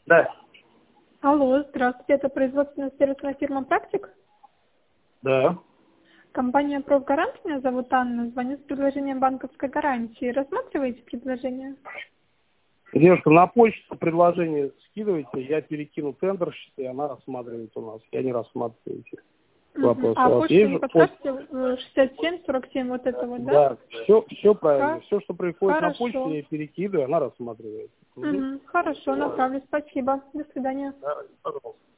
Да. Алло, здравствуйте, это производственно-сервисная фирма «Практик». Да. Компания «Профгарант», меня зовут Анна, звоню с предложением банковской гарантии. Рассматриваете предложение? Девушка, на почту предложение скидывайте, я перекину тендерщице, и она рассматривает у нас. Я не рассматриваю эти вопросы. А У вас почту есть не же подскажете? 67-47, вот это вот, да? Да, все правильно. Все, что приходит на Хорошо. почту, я перекидываю, она рассматривает. Хорошо, направлю, спасибо. До свидания. Да, пожалуйста.